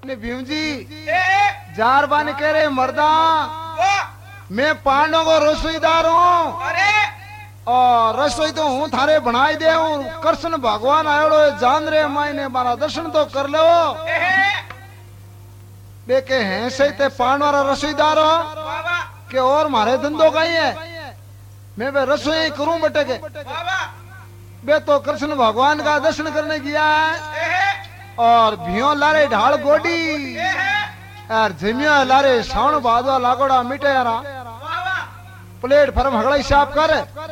ने भीम जी जार बाने कह रहे मर्दा मैं पांडवों को रसोईदार हूँ और रसोई तो हूँ थारे बनाई दे हूँ। कृष्ण भगवान आयोड़ो जान रहे मायने मारा दर्शन तो कर लो देखे हैं सही ते पांडवारा रसोईदार हो के और मारे धंधो का ही है मैं वे रसोई करूं बटे के बे तो कृष्ण भगवान का दर्शन करने गया है और भियो लारे ढाल गोडी यार जमिया लारे साउन बादवा लागोड़ा मिटे यारा प्लेटफार्म हगड़ा साफ कर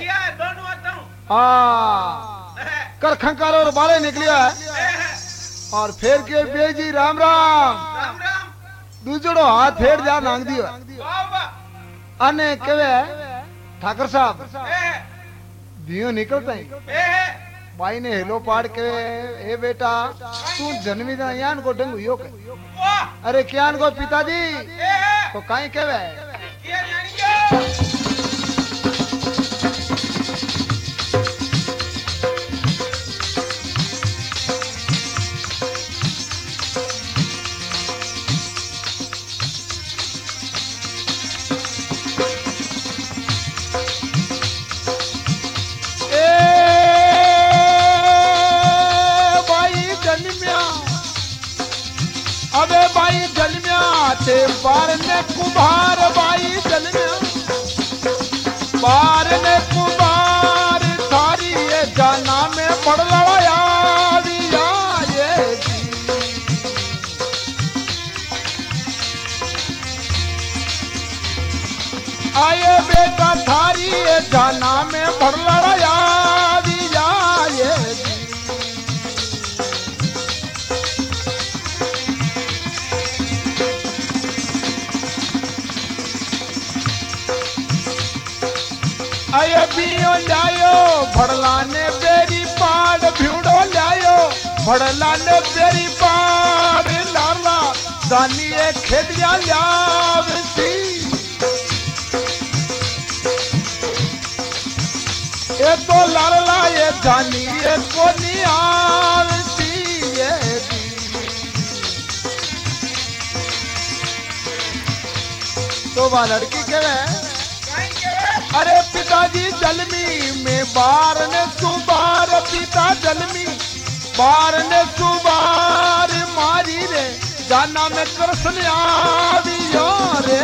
कर खंकार और बाले निकलिया है और फेर के बेजी राम राम दूजड़ो हाथ फेर जा नांग दियो अने कवे ठाकर साहब दियो निकलता ही भाई ने हेलो पाड़ के ए बेटा तू जन्मी जा यान को डंग हुयो के अरे क्यान को पिताजी तो काई कवे ते बार ने कुमार बाई जन्मिया बार ने कुमार थारी ये जाना में पड़ लड़ाया दिया ये आए बेटा थारी ये जाना में पड़ लड़ाया दिया ये आये बियो लायो भड़लाने बेरी पाड़ भिड़ो लायो भड़लाने बेरी पाड़ लाला दानिये खेदिया लावती ये तो लाला ये दानिये को नियावती ये तो वह लड़की के अरे पिताजी जलमी में बार ने सुबार पिता जलमी बार ने सुबार मारी रे जाना में कृष्ण आवियो रे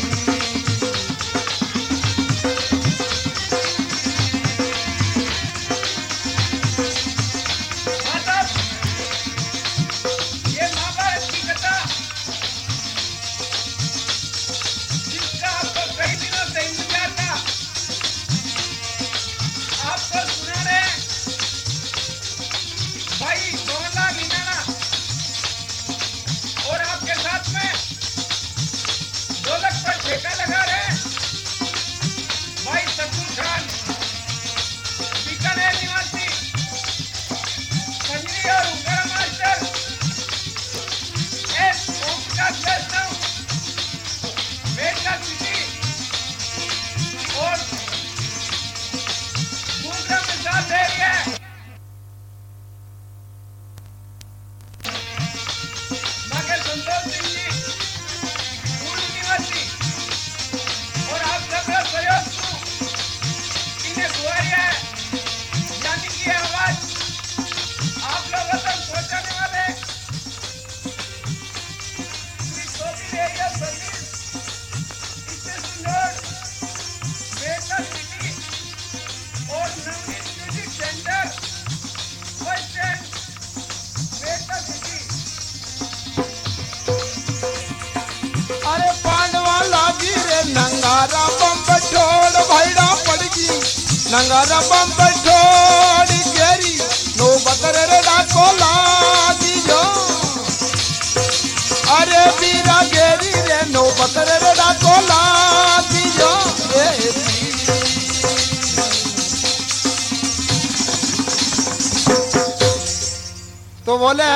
नंगारा बम छोड़ भैड़ा पड़गी नंगारा बम छोड़ गेरी नो बतर रे डाको लागी जो अरे बीरा गेरी रे नो बतर रे डाको लागी जो तो बोले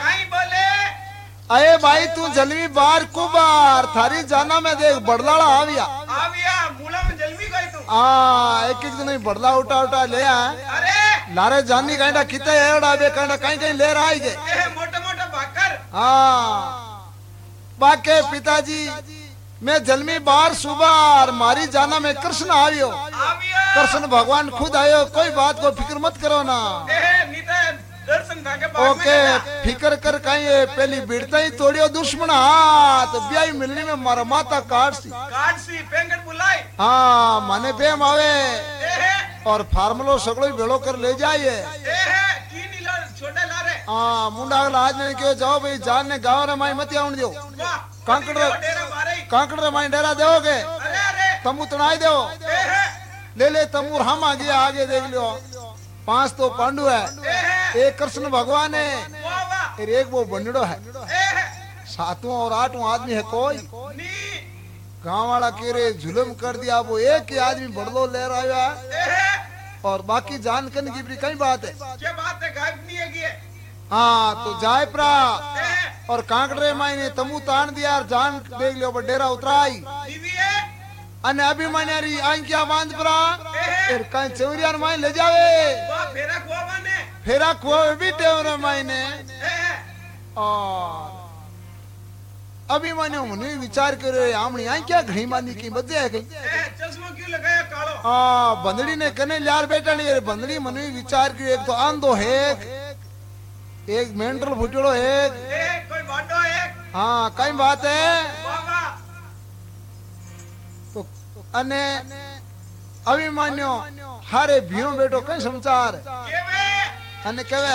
अरे भाई तू जलवी बार कुबार थारी जाना में देख बड़लाड़ा आविया मूला में जलवी गई तू एक एक दिन बड़ला उठा उठा ले अरे लारे जानी कांडा किते एड़ा बे कांडा कहीं कहीं ले रहा है जे मोटा मोटा भाकर बाके पिताजी मैं जन्मी बार सुबह और मारी जाना में कृष्ण आयो कृष्ण भगवान खुद आयो कोई बात को फिक्र मत करो ना दर्शन के बाद ओके फिक्र कर कहीं पहली बिड़ता ही तोड़ियो दुश्मन हाथ ब्याई मिलने में मारा माता काट सी पेंगट बुलाई हाँ माने बेम आवे और फार्मलो सगड़ो भेड़ो कर ले जाइए छोटे ला रे हाँ मुंडा आज ने क्यों जाओ भाई जान ने गाँव रे माई मत आउन दो कांकड़ रे माई डेरा दोगे तमु तनाई दो ले तमु हम आगे देख लियो 5 तो पांडु है एक कृष्ण भगवान है और एक वो बंडो है 7वां और 8वां आदमी है कोई गांव वाला कह रहे जुलम कर दिया वो एक ही आदमी बड़लो ले रहा है और बाकी जान करने की कई बात है क्या बात है गायब नहीं है हाँ तो जाए प्रा और कांकड़े मायने तमु तान दिया और जान देख लियो डेरा उतराई अने अभी मैंने री आंखिया बांध परा फिर कहीं चौरियार माई ले जावे फेरा खुआ भी टेवरे मायने और अभी मैंने उन्हें विचार करे आमनी आंखिया घड़ी बांधी की बजे है कहीं चश्मा क्यों लगाया कालो हाँ बंदड़ी ने कने लार बेटा नहीं बंदड़ी मने विचार की एक तो आंधो है एक मेंटल फुटड़ो है कोई बाटो है हाँ कई बात है तो अने अभिमान्यो हारे भियो बेटो कई समाचार अने केवे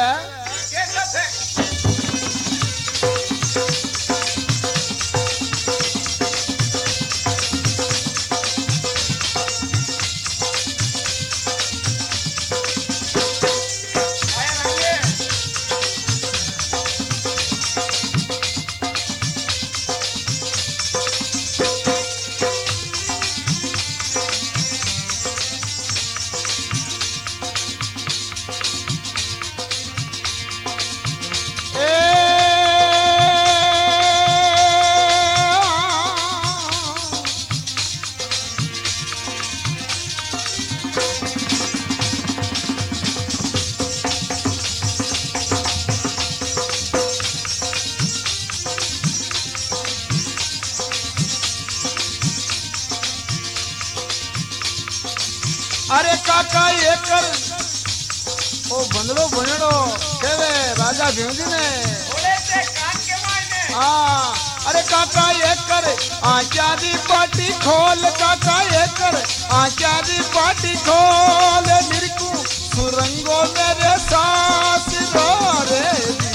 अरे काका ये कर ओ बंदलो बनेड़ो केवे राजा भीमजी ने ओले से कान के मायने हाँ अरे काका ये कर आजा दी पाटी खोल काका ये कर आजा दी पाटी खोल निरकू सुरंगो मेरे सास रो रे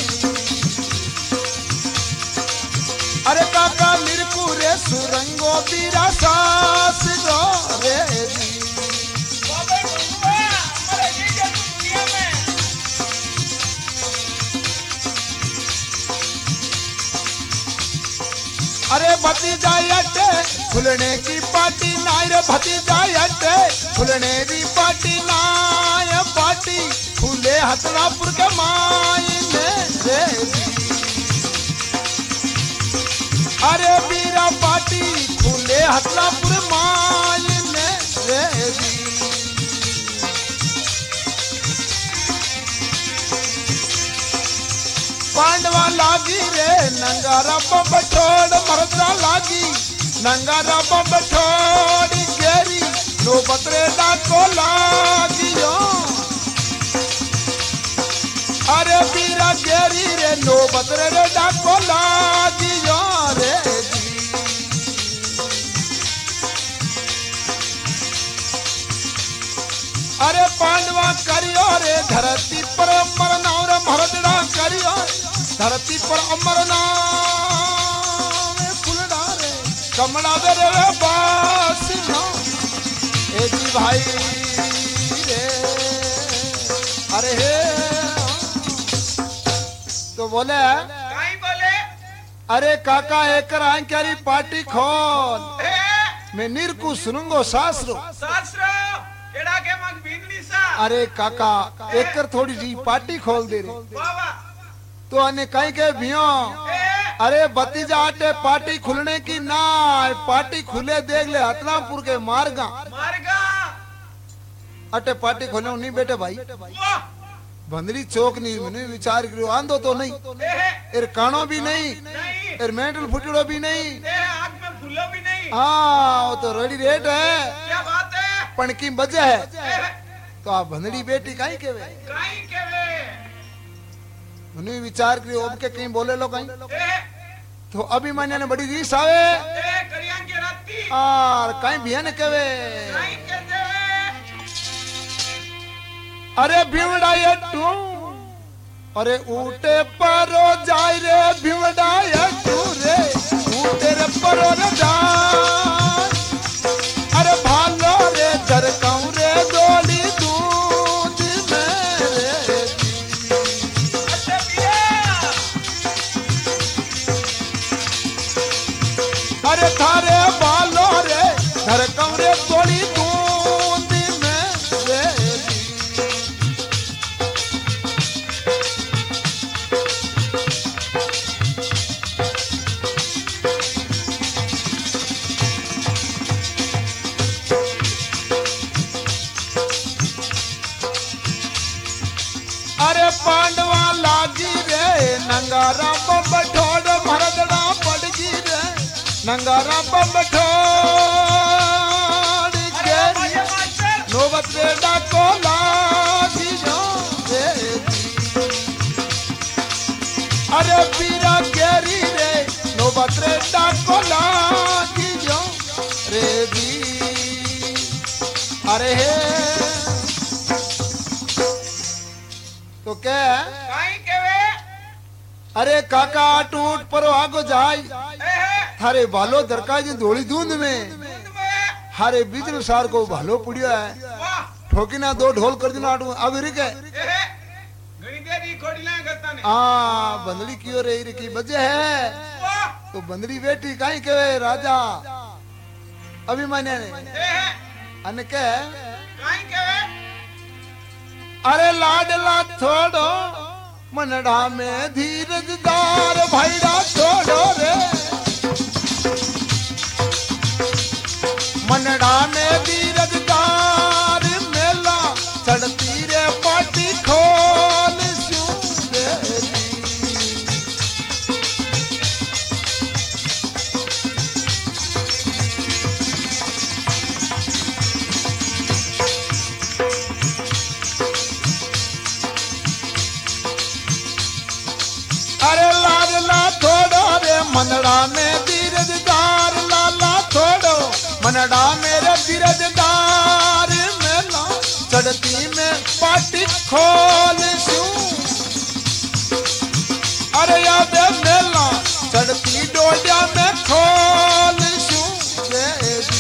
अरे काका निरकू रे सुरंगो बीरा सास रो रे अरे भतीजा अट्टे फुलने की पार्टी नाय रे भतीजा अट्टे फुलने की पार्टी नाय पार्टी फूले हथनापुर के माई ने रे अरे बीरा पार्टी फूले हथनापुर माई ने रे पांडवा लागी रे नंगारा बठोड़ मरदा लागी नंगारा बठोड़ गेरी नो बतरे डाको लागियो अरे बीरा गेरी रे नो बतरे रे डाको लागियो रे अरे पांडवा करियो रे धरती पर अमर नाम रे भरतड़ा करियो धरती पर अमर नाम फुलड़ा रे कमला दे रे बास ए जी भाई रे अरे हे तो बोले अरे काका एकर आंक्यारी पार्टी खोल मैं निरकू सुनूंगो शास्त्रो केड़ा के मन बिगड़ी सा अरे काका एकर थोड़ी जी पार्टी खोल दे रे तो अने कहीं के भियो अरे भतीजा आटे पार्टी खुलने की ना पार्टी खुले देख ले हतनापुर के मार्गा अटे पार्टी खोले नहीं बेटे भाई भंदरी चौक नहीं मैंने विचार करो आंदो तो नहीं एर कानो भी नहीं और मेंटल फुटड़ो भी नहीं, आग में फूलो भी नहीं। हाँ वो तो रेडी रेट है, क्या बात है? पणकी बजा है। तो आप भंदड़ी बेटी काई केवे? काई केवे? मनु विचार करियो अब के कहीं बोले लो कहीं। तो अभिमान्य ने बड़ी रीस आवे। करियां की राती। और काई बियान केवे? काई के देवे? अरे भीवड़ा ये तू, अरे ऊटे परो जाय रे भीवड़ा ये तू रे, ऊटे रे परो रे जाय, अरे भालो रे दरकाऊ रे गोली दूध मेरे दी। अच्छा बिया। अरे थारे भालो रे दरकाऊ रे गोली दूध मेरे दी। अरे पांडवा लागी रे नंगारा बठोड़ भरदड़ा पड़गी रे, नंगारा बठोड़ गेरी नोबत रे डाको लागी जो रे दी। अरे पीरा गेरी रे नोबत रे डाको लागी जो रे दी। अरे हे तो क्या? काई केवे? अरे काका टूट परो आगो जाय, थारे भालो दरकाई जी धोली धुंध में, हारे बिजल सार को भालो पुड़ियो है, ठोकी ना दो ढोल कर दिना आटू अब रिके। घणी देरी खोड़ी लाए करता ने। बंदड़ी कियो रे की बजे है। तो बंदड़ी बेटी काई केवे राजा अभिमान्य ने अने के काई केवे? अरे लाडला थोड़ो मनड़ा में धीरजदार भाईड़ा छोड़ो रे, मनड़ा में धीरजदार मेला चढ़ती रे पाटी खोल सूरेली। अरे लाडला थोड़ो रे मनड़ा में धीरजदार, लाला थोड़ो मनड़ा मेरे धीरजदार मेला चढ़ती में पाटी खोल सूं। अरे याद मेला चढ़ती डोडिया में खोल सूं देवी।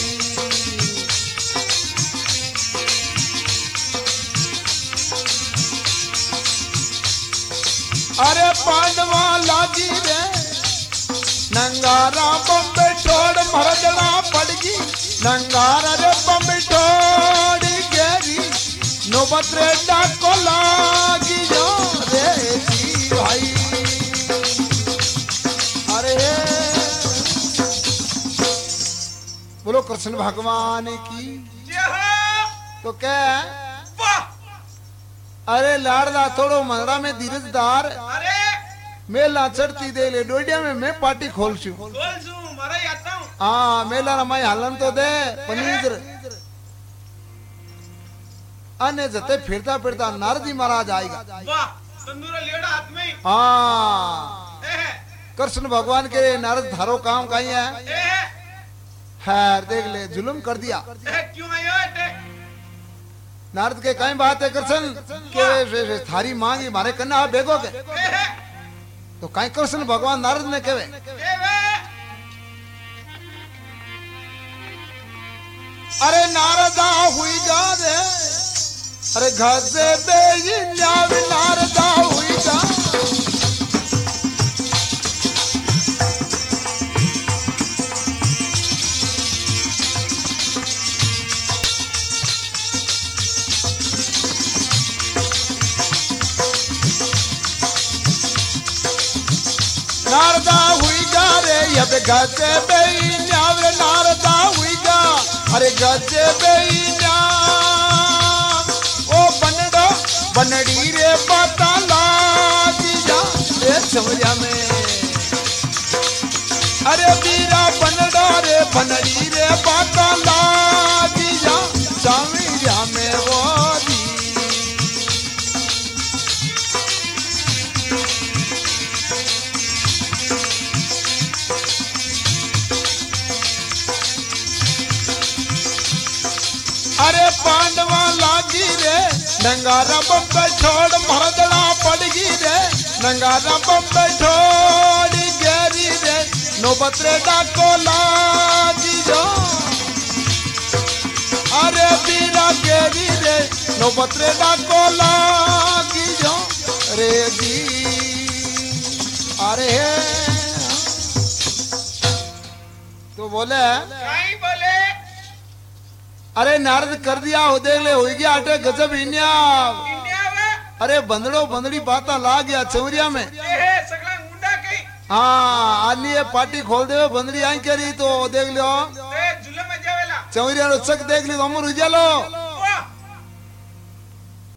अरे पांडवा लागी रे नंगारा बम्बे ठोड़ मरदड़ा पड़गी, नंगारा रे बम्बे ठोड़ गेरी नोबत रे डाको लागी जो रे जी भाई। अरे बोलो कृष्ण भगवान की। तो क्या? अरे लाडला थोड़ो मनड़ा में धीरजदार, अरे मेला चढ़ती दे ले डोडिया में मैं पार्टी खोल छू। बोल सू मारा ही आता हूँ। हाँ मेला रमाई हालन तो दे पनीर अने जते फिरता फिरता नारदी महाराज आएगा। वाह तंदूरा लेड़ा हाथ में। हाँ कृष्ण भगवान के नारद थारो काम कहीं है? खैर देख ले जुल्म कर दिया। क्यों आयो एटे? नारद के कहीं बात है कृष्ण के थारी मांगी मारे कन्ना आप बेगो के। तो कहीं कृष्ण भगवान नारद ने कहे अरे नारदा हुई गा दे, अरे घसे बेई न्याव नारदा हुई गा। नारदा हुई गा रे अब घसे बेई न्याव नारदा हुई गा। अरे गजे बेईना ओ बनड़ो बनड़ी रे पता लागी जा रे छवरिया में। अरे बीरा बनड़ा रे बनड़ी रे बाता लागी जा साविया में वो दी। अरे पांडवा लागी रे नंगारा बम्बे छोड़ मरदड़ा पड़गी रे नंगारा बम्बे छोड़ी गेरी रे नौबतरे डाको लागी जो। अरे बीरा गेरी रे नौबतरे डाको लागी जो रे जी। अरे तो बोले काई बोले अरे नारद कर दिया हो देख ले हो गया अटे गजब इन्या। इंडिया में अरे बंदड़ो बंदड़ी बाता ला गया चौरिया में। ये सगला मुंडा कई हाँ आनी ये पार्टी खोल दे बंदड़ी आई करी तो देख लो ते जुलम में जावेला चौरिया रो चक देख ली तो अमर उजालो